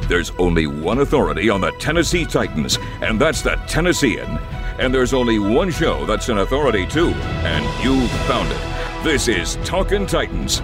There's only one authority on the Tennessee Titans, and that's the Tennessean. And there's only one show that's an authority too, and you've found it. This is Talkin' Titans.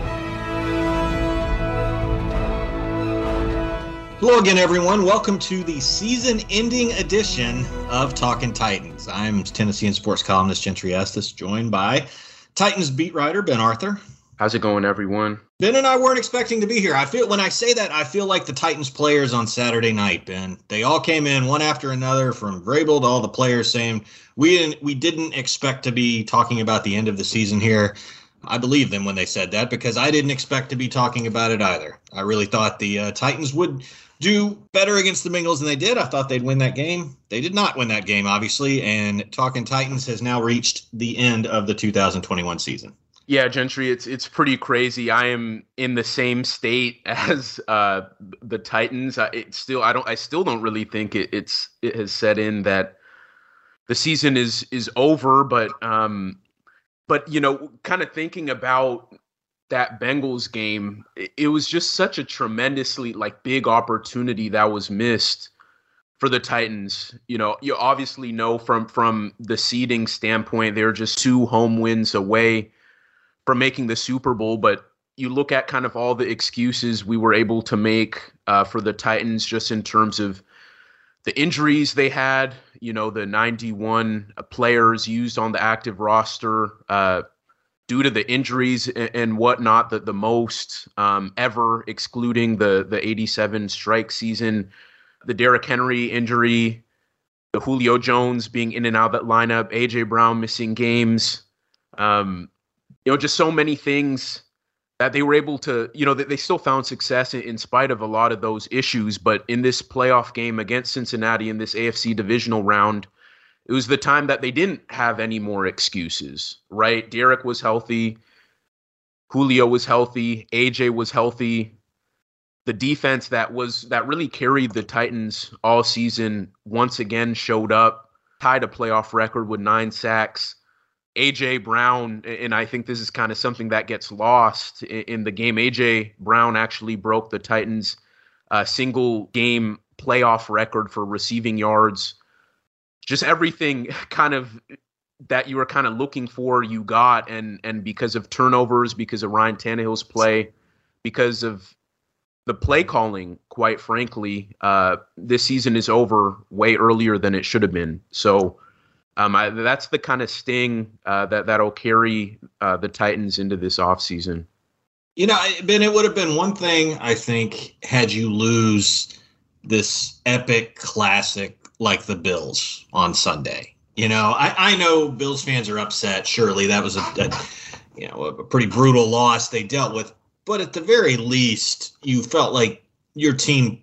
Hello again, everyone. Welcome to the season-ending edition of Talkin' Titans. I'm Tennessean sports columnist Gentry Estes, joined by Titans beat writer Ben Arthur. How's it going, everyone? Ben and I weren't expecting to be here. When I say that, I feel like the Titans players on Saturday night, Ben. They all came in one after another, from Vrabel to all the players, saying we didn't expect to be talking about the end of the season here. I believe them when they said that, because I didn't expect to be talking about it either. I really thought the Titans would do better against the Bengals than they did. I thought they'd win that game. They did not win that game, obviously, and Talkin' Titans has now reached the end of the 2021 season. Yeah, Gentry, it's pretty crazy. I am in the same state as the Titans. I still don't really think it has set in that the season is over. But you know, kind of thinking about that Bengals game, it was just such a tremendously big opportunity that was missed for the Titans. You know, you obviously know from the seeding standpoint, they're just 2 home wins away from making the Super Bowl, but you look at kind of all the excuses we were able to make for the Titans just in terms of the injuries they had, you know, the 91 players used on the active roster due to the injuries and whatnot, the most ever, excluding the 87 strike season, the Derrick Henry injury, the Julio Jones being in and out of that lineup, A.J. Brown missing games, you know, just so many things that they were able to, you know, they still found success in spite of a lot of those issues. But in this playoff game against Cincinnati in this AFC divisional round, it was the time that they didn't have any more excuses, right? Derrick was healthy. Julio was healthy. AJ was healthy. The defense that really carried the Titans all season once again showed up, tied a playoff record with 9 sacks. A.J. Brown, and I think this is kind of something that gets lost in the game, A.J. Brown actually broke the Titans' single game playoff record for receiving yards. Just everything kind of that you were kind of looking for, you got, and because of turnovers, because of Ryan Tannehill's play, because of the play calling, quite frankly, this season is over way earlier than it should have been. So that's the kind of sting that'll carry the Titans into this offseason. You know, Ben, it would have been one thing, I think, had you lose this epic classic like the Bills on Sunday. You know, I know Bills fans are upset. Surely that was a pretty brutal loss they dealt with. But at the very least, you felt like your team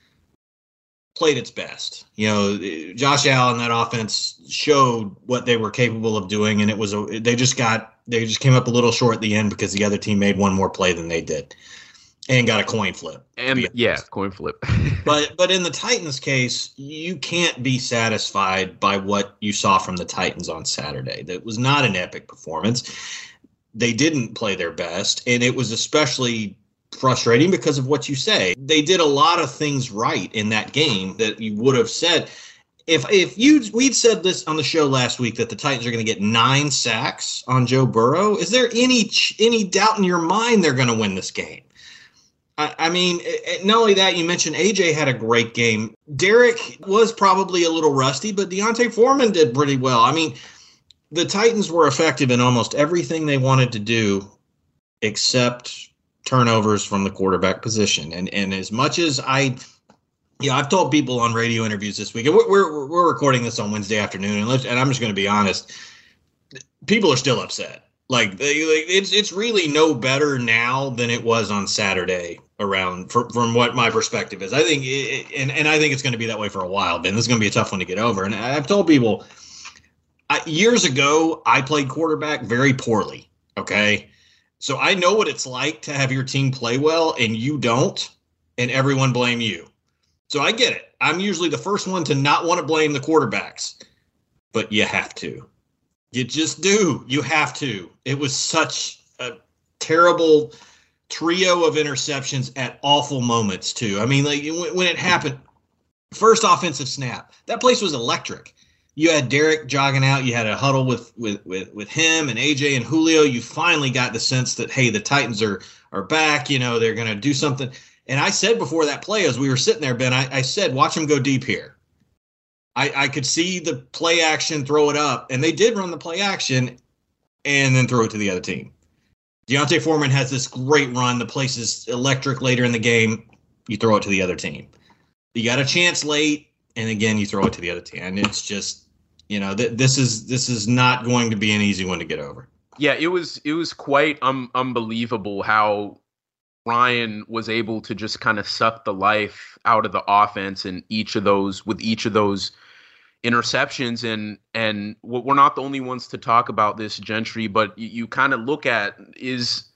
played its best. You know, Josh Allen, that offense showed what they were capable of doing, and they just came up a little short at the end because the other team made one more play than they did and got a coin flip. And yeah, coin flip. but in the Titans case, you can't be satisfied by what you saw from the Titans on Saturday. That was not an epic performance. They didn't play their best, and it was especially frustrating because of what you say. They did a lot of things right in that game that you would have said if we'd said this on the show last week that the Titans are going to get 9 sacks on Joe Burrow. Is there any doubt in your mind they're going to win this game? I mean, not only that, you mentioned AJ had a great game. Derrick was probably a little rusty, but D'Onta Foreman did pretty well. I mean, the Titans were effective in almost everything they wanted to do except turnovers from the quarterback position. And as much as I've told people on radio interviews this week, and we're recording this on Wednesday afternoon, and I'm just going to be honest, people are still upset. It's really no better now than it was on Saturday from what my perspective is. I think I think it's going to be that way for a while, Ben. This is going to be a tough one to get over. And I've told people years ago, I played quarterback very poorly. Okay. So I know what it's like to have your team play well and you don't, and everyone blame you. So I get it. I'm usually the first one to not want to blame the quarterbacks, but you have to. You just do. You have to. It was such a terrible trio of interceptions at awful moments too. I mean, like when it happened, first offensive snap, that place was electric. You had Derek jogging out. You had a huddle with him and AJ and Julio. You finally got the sense that, hey, the Titans are back. You know, they're going to do something. And I said before that play, as we were sitting there, Ben, I said, watch them go deep here. I could see the play action, throw it up, and they did run the play action and then throw it to the other team. D'Onta Foreman has this great run. The place is electric later in the game. You throw it to the other team. You got a chance late, and again, you throw it to the other team. And it's just, you know, this is not going to be an easy one to get over. Yeah, it was quite unbelievable how Ryan was able to just kind of suck the life out of the offense with each of those interceptions. And we're not the only ones to talk about this, Gentry, but you kind of look at is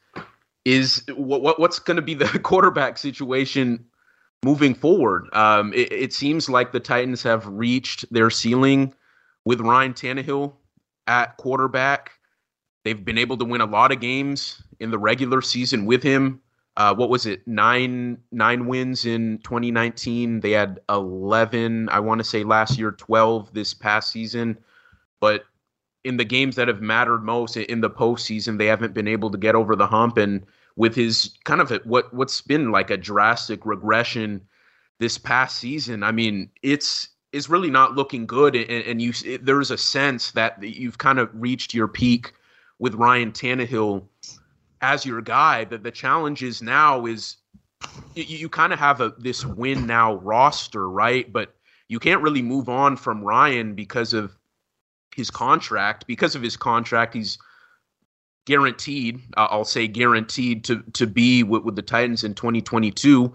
what's going to be the quarterback situation moving forward. It seems like the Titans have reached their ceiling with Ryan Tannehill at quarterback. They've been able to win a lot of games in the regular season with him. What was it? Nine wins in 2019. They had 11, I want to say last year, 12 this past season. But in the games that have mattered most in the postseason, they haven't been able to get over the hump. And with his kind of what's been like a drastic regression this past season, I mean, it's really not looking good. And there's a sense that you've kind of reached your peak with Ryan Tannehill as your guy. That the challenge is now is you kind of have this win now roster, right? But you can't really move on from Ryan because of his contract. Because of his contract, he's guaranteed, I'll say guaranteed to be with the Titans in 2022.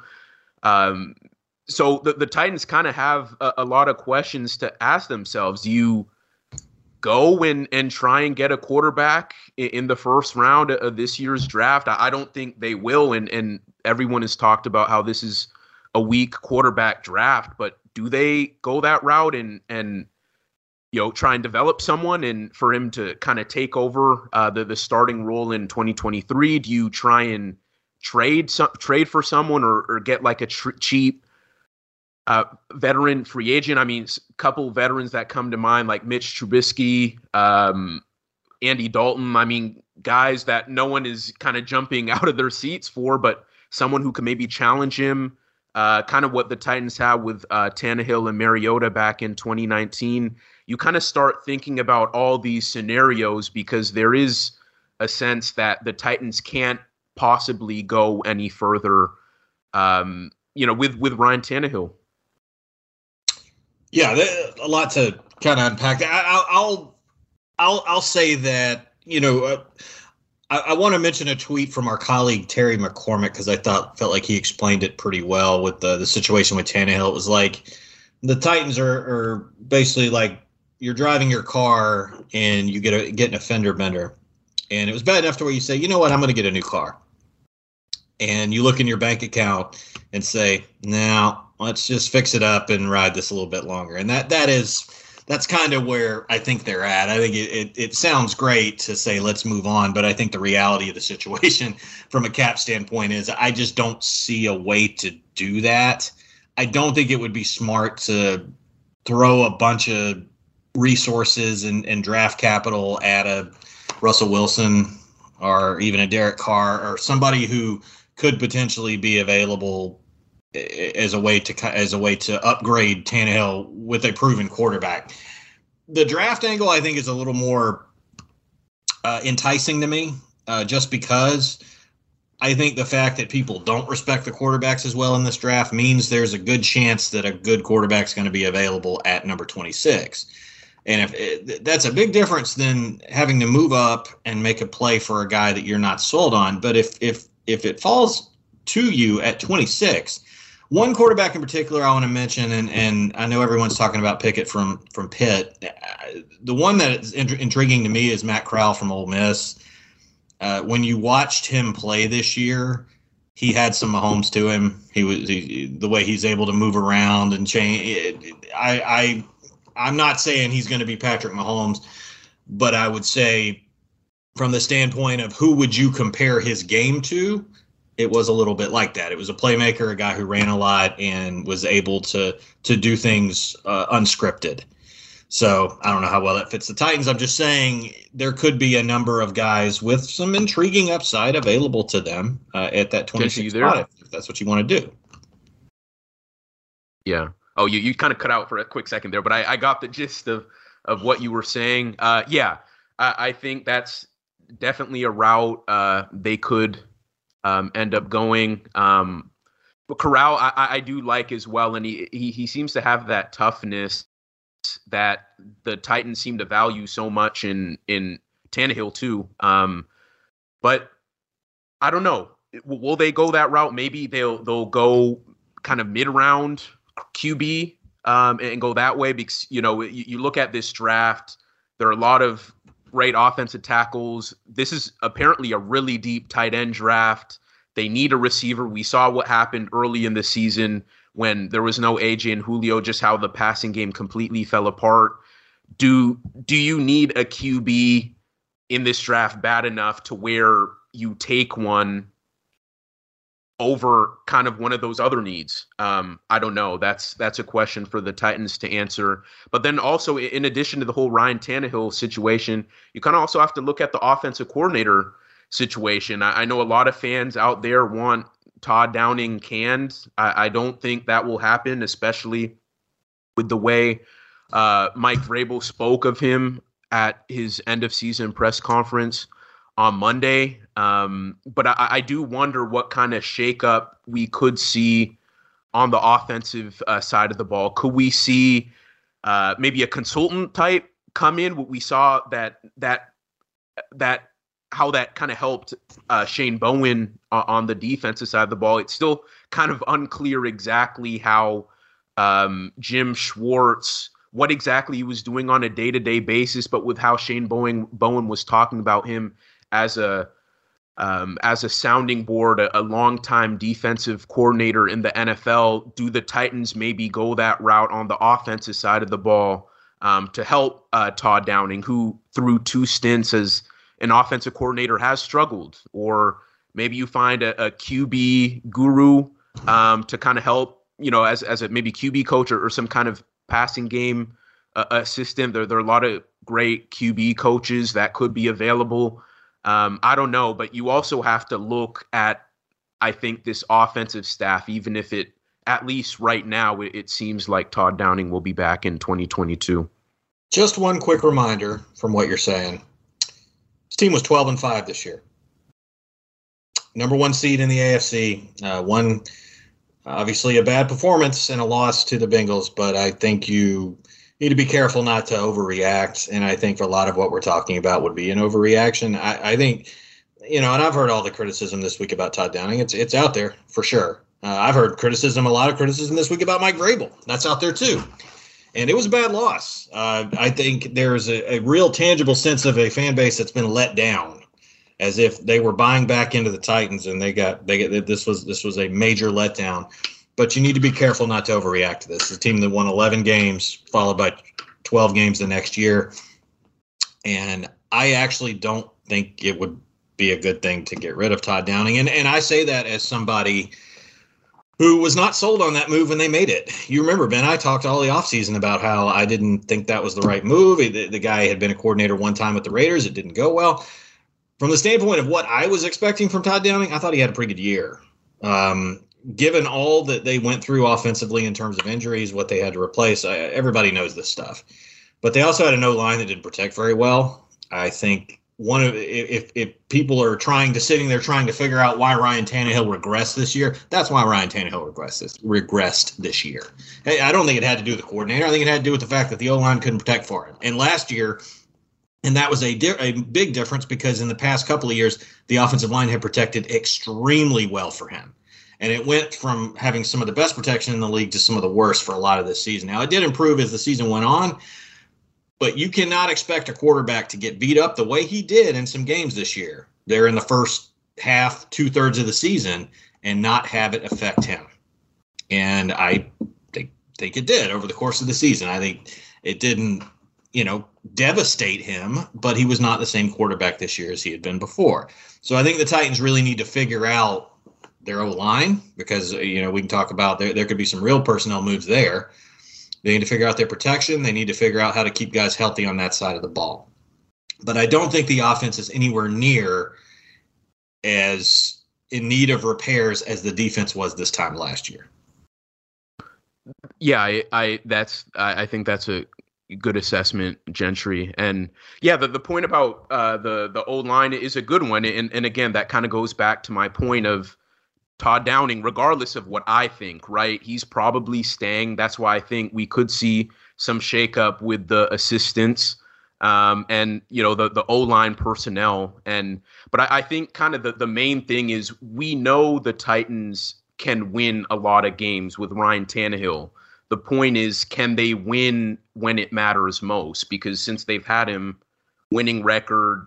So the Titans kind of have a lot of questions to ask themselves. Do you go and try and get a quarterback in the first round of this year's draft? I don't think they will. And everyone has talked about how this is a weak quarterback draft, but do they go that route and try and develop someone and for him to kind of take over the starting role in 2023? Do you try and trade for someone or get like a cheap veteran free agent? I mean, a couple veterans that come to mind, like Mitch Trubisky, Andy Dalton. I mean, guys that no one is kind of jumping out of their seats for, but someone who can maybe challenge him, kind of what the Titans had with Tannehill and Mariota back in 2019. You kind of start thinking about all these scenarios because there is a sense that the Titans can't possibly go any further, with Ryan Tannehill. Yeah, a lot to kind of unpack. I'll say that, I want to mention a tweet from our colleague Terry McCormick because I felt like he explained it pretty well with the situation with Tannehill. It was like the Titans are basically like you're driving your car and you get an fender bender, and it was bad enough to where you say, you know what, I'm going to get a new car, and you look in your bank account and say, no, let's just fix it up and ride this a little bit longer. And that's kind of where I think they're at. I think it sounds great to say let's move on, but I think the reality of the situation from a cap standpoint is I just don't see a way to do that. I don't think it would be smart to throw a bunch of resources and draft capital at a Russell Wilson or even a Derek Carr or somebody who could potentially be available as a way to upgrade Tannehill with a proven quarterback. The draft angle, I think, is a little more enticing to me, just because I think the fact that people don't respect the quarterbacks as well in this draft means there's a good chance that a good quarterback's going to be available at number 26. And that's a big difference than having to move up and make a play for a guy that you're not sold on. But if it falls to you at 26, one quarterback in particular I want to mention, and I know everyone's talking about Pickett from Pitt. The one that is intriguing to me is Matt Corral from Ole Miss. When you watched him play this year, he had some Mahomes to him. The way he's able to move around and change. I'm not saying he's going to be Patrick Mahomes, but I would say from the standpoint of who would you compare his game to, it was a little bit like that. It was a playmaker, a guy who ran a lot and was able to do things unscripted. So I don't know how well that fits the Titans. I'm just saying there could be a number of guys with some intriguing upside available to them at that 26 spot if that's what you want to do. Yeah. Oh, you kind of cut out for a quick second there, but I got the gist of what you were saying. I think that's definitely a route they could end up going. But Corral, I do like as well, and he seems to have that toughness that the Titans seem to value so much in Tannehill too. But I don't know. Will they go that route? Maybe they'll go kind of mid-round QB and go that way, because you look at this draft, there are a lot of great offensive tackles. This is apparently a really deep tight end draft. They need a receiver. We saw what happened early in the season when there was no AJ and Julio, just how the passing game completely fell apart. Do you need a QB in this draft bad enough to where you take one over kind of one of those other needs? I don't know. That's a question for the Titans to answer. But then also, in addition to the whole Ryan Tannehill situation, you kind of also have to look at the offensive coordinator situation. I know a lot of fans out there want Todd Downing canned. I don't think that will happen, especially with the way Mike Vrabel spoke of him at his end of season press conference on Monday. But I do wonder what kind of shakeup we could see on the offensive side of the ball. Could we see maybe a consultant type come in? We saw that how that kind of helped Shane Bowen on the defensive side of the ball. It's still kind of unclear exactly how Jim Schwartz, what exactly he was doing on a day-to-day basis, but with how Shane Bowen was talking about him as a sounding board, a longtime defensive coordinator in the NFL, do the Titans maybe go that route on the offensive side of the ball to help Todd Downing, who through 2 stints as an offensive coordinator has struggled? Or maybe you find a QB guru to kind of help, as a maybe QB coach or some kind of passing game assistant. There are a lot of great QB coaches that could be available. I don't know, but you also have to look at, I think, this offensive staff, even if it, at least right now, it seems like Todd Downing will be back in 2022. Just one quick reminder from what you're saying. This team was 12-5 this year. Number 1 seed in the AFC. One, obviously, a bad performance and a loss to the Bengals, but I think you need to be careful not to overreact. And I think a lot of what we're talking about would be an overreaction. I think, and I've heard all the criticism this week about Todd Downing. It's out there for sure. I've heard a lot of criticism this week about Mike Vrabel. That's out there too. And it was a bad loss. I think there's a real tangible sense of a fan base that's been let down, as if they were buying back into the Titans, and this was a major letdown. But you need to be careful not to overreact to this. The team that won 11 games, followed by 12 games the next year, and I actually don't think it would be a good thing to get rid of Todd Downing. And I say that as somebody who was not sold on that move when they made it. You remember, Ben, I talked all the offseason about how I didn't think that was the right move. The guy had been a coordinator one time with the Raiders. It didn't go well. From the standpoint of what I was expecting from Todd Downing, I thought he had a pretty good year. Given all that they went through offensively in terms of injuries, what they had to replace, everybody knows this stuff. But they also had an O-line that didn't protect very well. I think if people are sitting there trying to figure out why Ryan Tannehill regressed this year, that's why Ryan Tannehill regressed this year. I don't think it had to do with the coordinator. I think it had to do with the fact that the O-line couldn't protect for him. And last year, and that was a big difference, because in the past couple of years, the offensive line had protected extremely well for him. And it went from having some of the best protection in the league to some of the worst for a lot of this season. Now, it did improve as the season went on, but you cannot expect a quarterback to get beat up the way he did in some games this year. They're in the first half, 2/3 of the season, and not have it affect him. And I think it did over the course of the season. I think it didn't, devastate him, but he was not the same quarterback this year as he had been before. So I think the Titans really need to figure out their O-line, because, we can talk about there could be some real personnel moves there. They need to figure out their protection. They need to figure out how to keep guys healthy on that side of the ball. But I don't think the offense is anywhere near as in need of repairs as the defense was this time last year. Yeah, I think that's a good assessment, Gentry. And yeah, the point about the old line is a good one. And again, that kind of goes back to my point of Todd Downing, regardless of what I think, right? He's probably staying. That's why I think we could see some shakeup with the assistants and, the O-line personnel. But I think kind of the main thing is we know the Titans can win a lot of games with Ryan Tannehill. The point is, can they win when it matters most? Because since they've had him, winning record,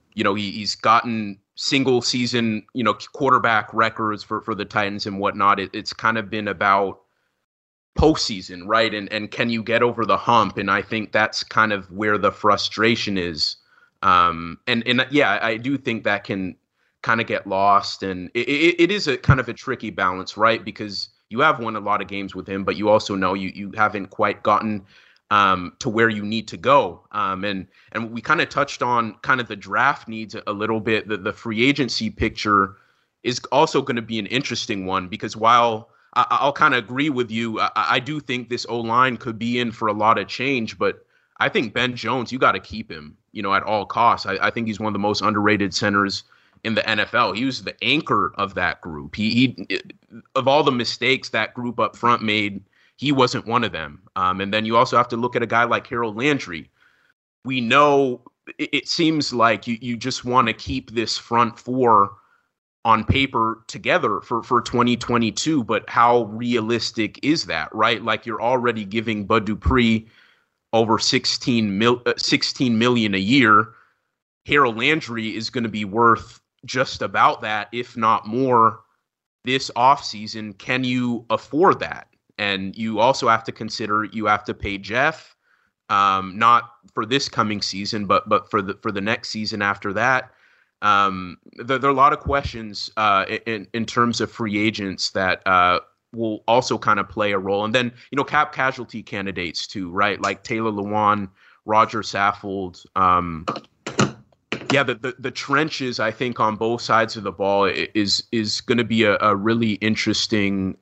he's gotten single season, quarterback records for the Titans and whatnot. It's kind of been about postseason, right? And can you get over the hump? And I think that's kind of where the frustration is. And yeah, I do think that can kind of get lost. And it is a kind of a tricky balance, right? Because you have won a lot of games with him, but you also know you haven't quite gotten to where you need to go. And we kind of touched on kind of the draft needs a little bit. The free agency picture is also going to be an interesting one, because while I'll kind of agree with you, I do think this O-line could be in for a lot of change, but I think Ben Jones, you got to keep him, at all costs. I think he's one of the most underrated centers in the NFL. He was the anchor of that group. He of all the mistakes that group up front made, he wasn't one of them. And then you also have to look at a guy like Harold Landry. We know it seems like you just want to keep this front four on paper together for 2022, but how realistic is that, right? Like, you're already giving Bud Dupree over $16 million a year. Harold Landry is going to be worth just about that, if not more, this offseason. Can you afford that? And you also have to consider you have to pay Jeff, not for this coming season, but for the next season after that. There are a lot of questions in terms of free agents that will also kind of play a role. And then, cap casualty candidates too, right? Like Taylor Lewan, Roger Saffold. The trenches, I think, on both sides of the ball is going to be a really interesting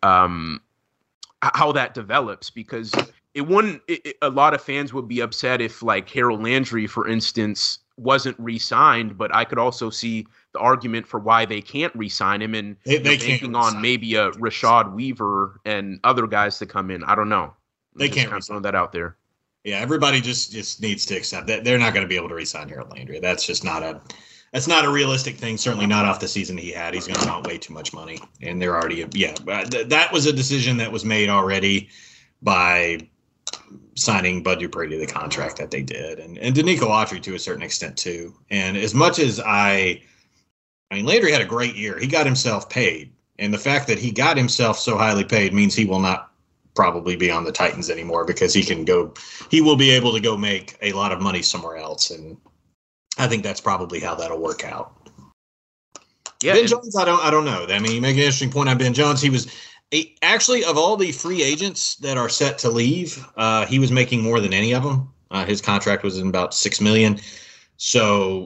how that develops, because a lot of fans would be upset if, like, Harold Landry, for instance, wasn't re-signed, but I could also see the argument for why they can't re-sign him, and they banking on maybe a Rashad Weaver and other guys to come in. I don't know. They can't kind of throw that out there. Yeah, everybody just needs to accept that they're not going to be able to re-sign Harold Landry. That's just not a realistic thing. Certainly not off the season he had. He's going to want way too much money, and they're already that was a decision that was made already by signing Bud Dupree to the contract that they did, and Danico Autry to a certain extent too. And as much as I mean, Landry had a great year. He got himself paid, and the fact that he got himself so highly paid means he will not probably be on the Titans anymore, because he will be able to go make a lot of money somewhere else, and I think that's probably how that'll work out. Yeah, Ben Jones, I don't know. I mean, you make an interesting point on Ben Jones. He was actually, of all the free agents that are set to leave, he was making more than any of them. His contract was in about $6 million. So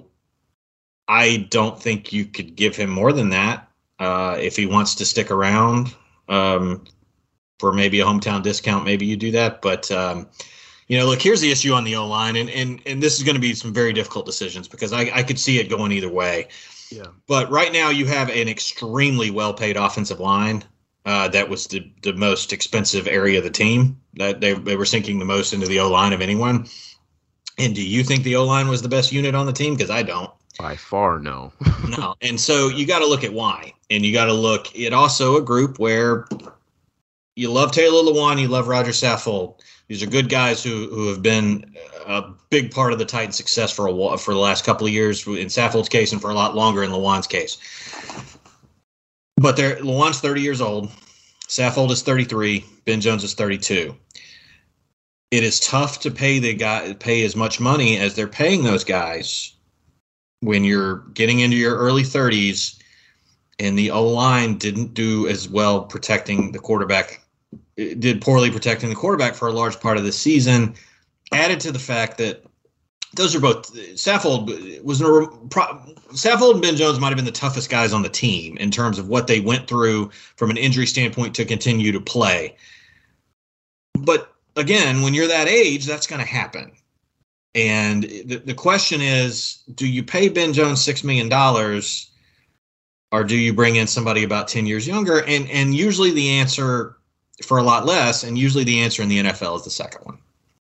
I don't think you could give him more than that if he wants to stick around for maybe a hometown discount. Maybe you do that. But, look, here's the issue on the O-line. And this is going to be some very difficult decisions, because I could see it going either way. Yeah. But right now you have an extremely well-paid offensive line. That was the most expensive area of the team. That they were sinking the most into the O-line of anyone. And do you think the O-line was the best unit on the team? Because I don't. By far, no. No. And so you got to look at why. And you got to look at also a group where you love Taylor Lewan, you love Roger Saffold. These are good guys who have been a big part of the Titans' success for the last couple of years, in Saffold's case, and for a lot longer in Lewan's case. But Lewan's 30 years old. Saffold is 33. Ben Jones is 32. It is tough to pay as much money as they're paying those guys when you're getting into your early 30s and the O-line didn't do as well protecting the quarterback. It did poorly protecting the quarterback for a large part of the season, added to the fact that those are both Saffold and Ben Jones might have been the toughest guys on the team in terms of what they went through from an injury standpoint to continue to play. But again, when you're that age, that's going to happen. And the question is, do you pay Ben Jones $6 million or do you bring in somebody about 10 years younger? And usually the answer for a lot less, and usually the answer in the NFL is the second one.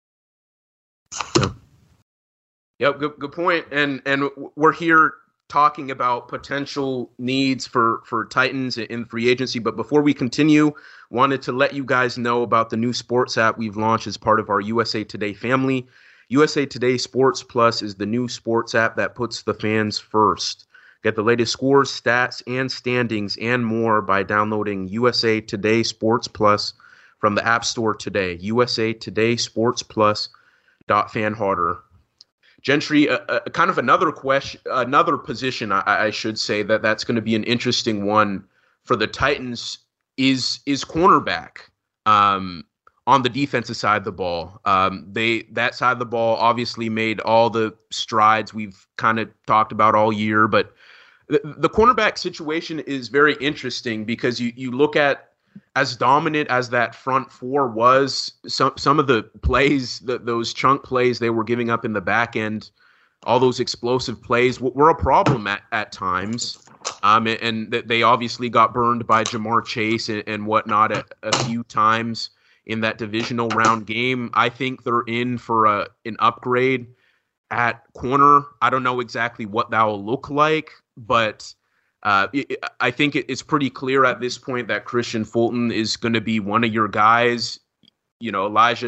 Yep, good point. And we're here talking about potential needs for Titans in free agency. But before we continue, wanted to let you guys know about the new sports app we've launched as part of our USA Today family. USA Today Sports Plus is the new sports app that puts the fans first. Get the latest scores, stats, and standings and more by downloading USA Today Sports Plus from the App Store today. USA Today Sports Plus .fanharder. Gentry, kind of another position, I should say, that's going to be an interesting one for the Titans is cornerback. On the defensive side of the ball, that side of the ball obviously made all the strides we've kind of talked about all year, but the cornerback situation is very interesting because you look at, as dominant as that front four was, some of the plays, those chunk plays they were giving up in the back end, all those explosive plays were a problem at times. And they obviously got burned by Jamar Chase and whatnot a few times in that divisional round game. I think they're in for an upgrade at corner. I don't know exactly what that will look like, but I think it's pretty clear at this point that Christian Fulton is going to be one of your guys. You know, Elijah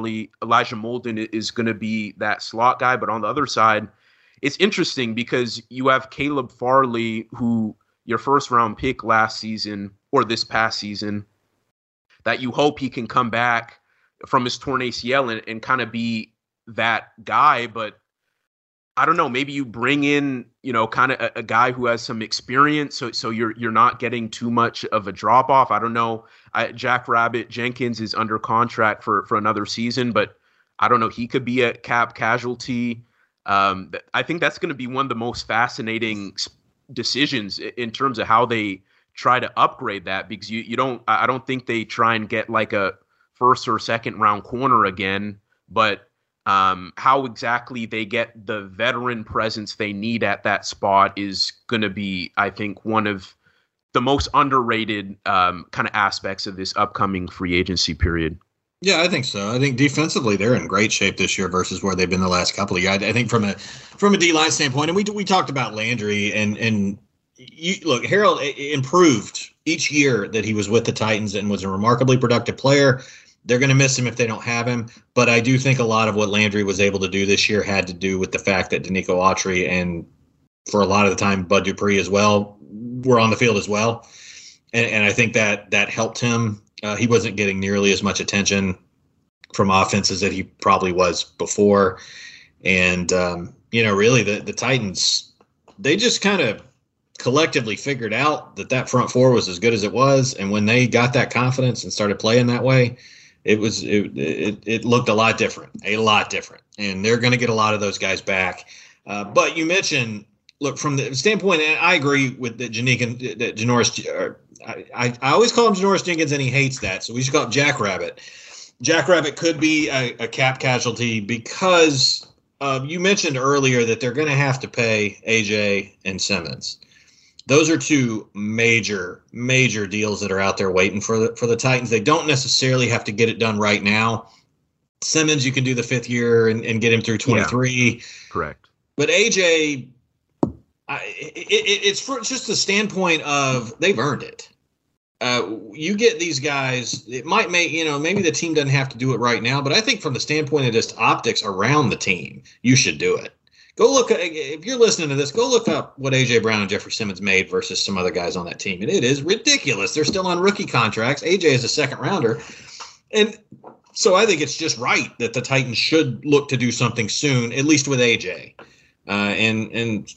Molden is going to be that slot guy. But on the other side, it's interesting because you have Caleb Farley, who your first round pick last season or this past season, that you hope he can come back from his torn ACL and kind of be that guy. But I don't know, maybe you bring in, kind of a guy who has some experience, so you're not getting too much of a drop off. I don't know. Jack Rabbit Jenkins is under contract for another season, but I don't know. He could be a cap casualty. I think that's going to be one of the most fascinating decisions in terms of how they try to upgrade that, because I don't think they try and get like a first or second round corner again, but how exactly they get the veteran presence they need at that spot is going to be, I think, one of the most underrated kind of aspects of this upcoming free agency period. Yeah, I think so. I think defensively they're in great shape this year versus where they've been the last couple of years. I think from a D-line standpoint, and we talked about Landry and look, Harold improved each year that he was with the Titans and was a remarkably productive player. They're going to miss him if they don't have him. But I do think a lot of what Landry was able to do this year had to do with the fact that Danico Autry and for a lot of the time Bud Dupree as well were on the field as well. And I think that helped him. He wasn't getting nearly as much attention from offenses that he probably was before. And, really the Titans, they just kind of collectively figured out that front four was as good as it was. And when they got that confidence and started playing that way, it looked a lot different. And they're going to get a lot of those guys back. But you mentioned, look, from the standpoint, and I agree with that Janoris, I always call him Janoris Jenkins, and he hates that, so we should call him Jack Rabbit. Jack Rabbit could be a cap casualty because you mentioned earlier that they're going to have to pay AJ and Simmons. Those are two major deals that are out there waiting for the Titans. They don't necessarily have to get it done right now. Simmons, you can do the 5th year and get him through 23. Yeah, correct. But AJ, it's just the standpoint of they've earned it. You get these guys, it might make, maybe the team doesn't have to do it right now, but I think from the standpoint of just optics around the team, you should do it. Go look, if you're listening to this, go look up what A.J. Brown and Jeffrey Simmons made versus some other guys on that team. And it is ridiculous. They're still on rookie contracts. A.J. is a second rounder. And so I think it's just right that the Titans should look to do something soon, at least with A.J. And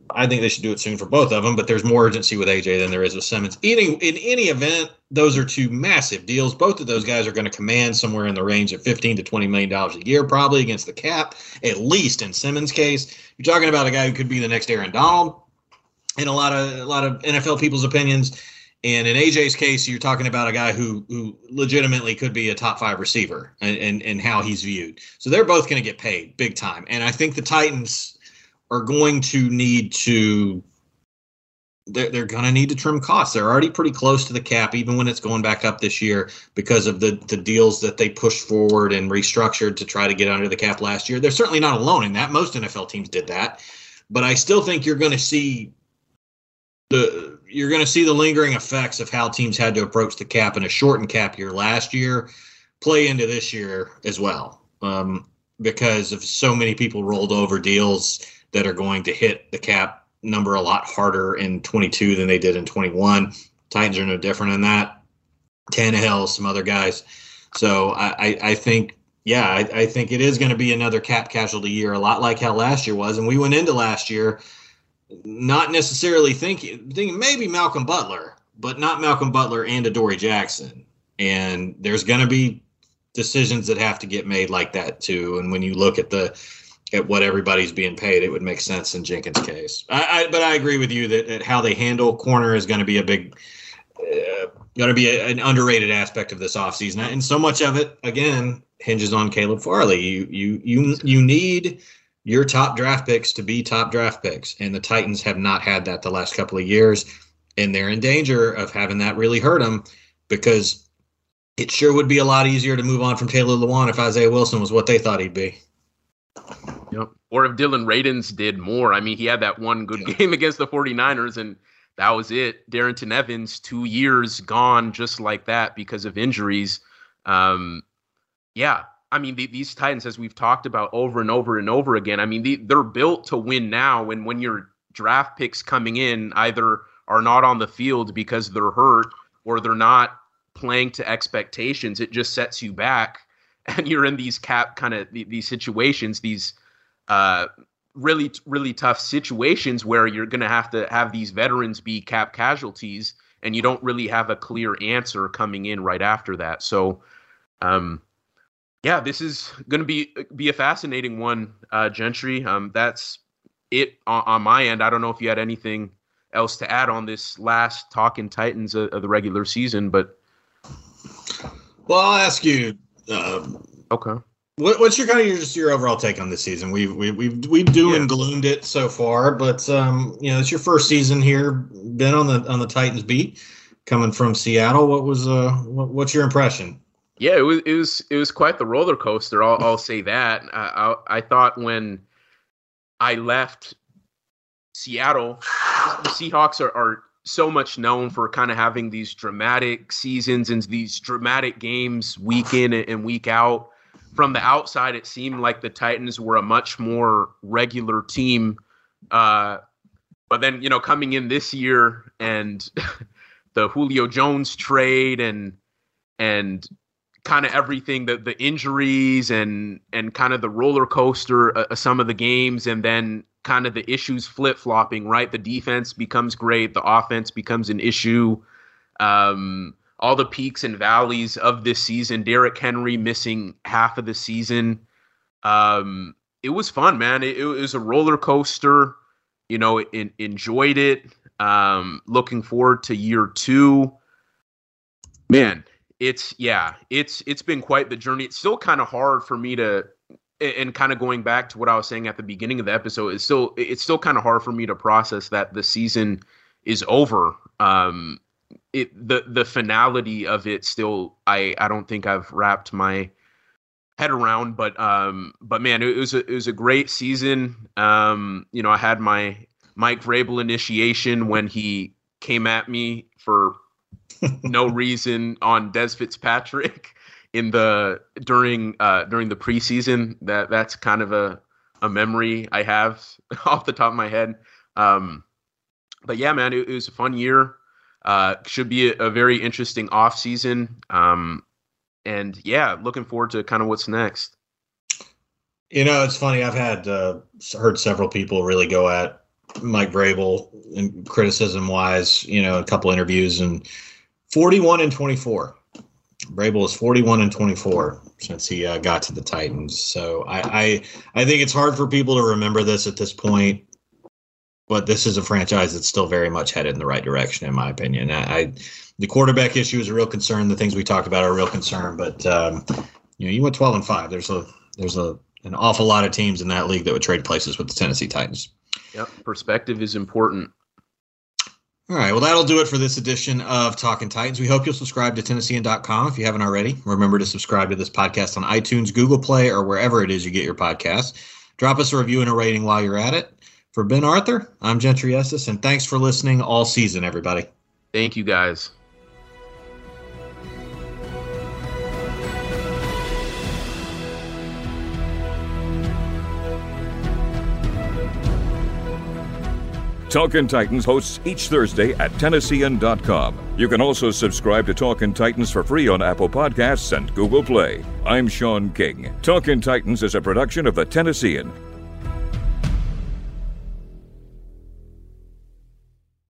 I think they should do it soon for both of them, but there's more urgency with AJ than there is with Simmons. In any event, those are two massive deals. Both of those guys are going to command somewhere in the range of $15 to $20 million a year, probably against the cap, at least in Simmons' case. You're talking about a guy who could be the next Aaron Donald in a lot of NFL people's opinions. And in AJ's case, you're talking about a guy who legitimately could be a top 5 receiver and how he's viewed. So they're both going to get paid big time. And I think the Titans are going to need to they're going to need to trim costs. They're already pretty close to the cap, even when it's going back up this year because of the deals that they pushed forward and restructured to try to get under the cap last year. They're certainly not alone in that. Most NFL teams did that. But I still think you're going to see the lingering effects of how teams had to approach the cap in a shortened cap year last year play into this year as well, because of so many people rolled over deals that are going to hit the cap number a lot harder in 22 than they did in 21. Titans are no different in that. Tannehill, some other guys. So I think, I think it is going to be another cap casualty year, a lot like how last year was. And we went into last year not necessarily thinking maybe Malcolm Butler, but not Malcolm Butler and Adoree Jackson. And there's going to be decisions that have to get made like that too. And when you look at what everybody's being paid, it would make sense in Jenkins' case. But I agree with you that how they handle corner is going to be an underrated aspect of this offseason. And so much of it, again, hinges on Caleb Farley. You need your top draft picks to be top draft picks, and the Titans have not had that the last couple of years, and they're in danger of having that really hurt them because it sure would be a lot easier to move on from Taylor Lewan if Isaiah Wilson was what they thought he'd be. Yep. Or if Dylan Radins did more. I mean, he had that one good game against the 49ers, and that was it. Darrington Evans, 2 years gone just like that because of injuries. I mean, these Titans, as we've talked about over and over and over again, I mean, they're built to win now. And when your draft picks coming in either are not on the field because they're hurt or they're not playing to expectations, it just sets you back. And you're in these cap kind of these situations, these really, really tough situations where you're going to have these veterans be cap casualties, and you don't really have a clear answer coming in right after that. So, this is going to be a fascinating one, Gentry. That's it on my end. I don't know if you had anything else to add on this last Talking Titans of the regular season, but. Well, I'll ask you. Okay. What's your overall take on this season? We've doom and gloomed it so far, but it's your first season here, been on the Titans beat, coming from Seattle. What's your impression? Yeah, it was quite the roller coaster. I'll say that. I thought when I left Seattle, the Seahawks are so much known for kind of having these dramatic seasons and these dramatic games week in and week out. From the outside, it seemed like the Titans were a much more regular team. But then, coming in this year and the Julio Jones trade and kind of everything, the injuries and kind of the roller coaster of some of the games, and then kind of the issues flip-flopping, right? The defense becomes great. The offense becomes an issue. All the peaks and valleys of this season, Derrick Henry missing half of the season. It was fun, man. It was a roller coaster. Enjoyed it. Looking forward to year 2. Man, it's been quite the journey. It's still kind of hard for me to, and kind of going back to what I was saying at the beginning of the episode, it's still kind of hard for me to process that the season is over. The finality of it still, I don't think I've wrapped my head around, but man, it was a great season. I had my Mike Vrabel initiation when he came at me for no reason on Des Fitzpatrick during the preseason. That's kind of a memory I have off the top of my head. But yeah, man, it was a fun year. Should be a very interesting off season. And yeah, looking forward to kind of what's next. It's funny. I've heard several people really go at Mike Vrabel and criticism-wise, a couple interviews, and 41-24. Vrabel is 41-24 since he got to the Titans. So I think it's hard for people to remember this at this point, but this is a franchise that's still very much headed in the right direction, in my opinion. The quarterback issue is a real concern. The things we talked about are a real concern, but you went 12-5. There's an awful lot of teams in that league that would trade places with the Tennessee Titans. Yep, perspective is important. All right, well, that'll do it for this edition of Talking Titans. We hope you'll subscribe to Tennessean.com if you haven't already. Remember to subscribe to this podcast on iTunes, Google Play, or wherever it is you get your podcasts. Drop us a review and a rating while you're at it. For Ben Arthur, I'm Gentry Estes, and thanks for listening all season, everybody. Thank you, guys. Talkin' Titans hosts each Thursday at Tennessean.com. You can also subscribe to Talkin' Titans for free on Apple Podcasts and Google Play. I'm Sean King. Talkin' Titans is a production of the Tennessean.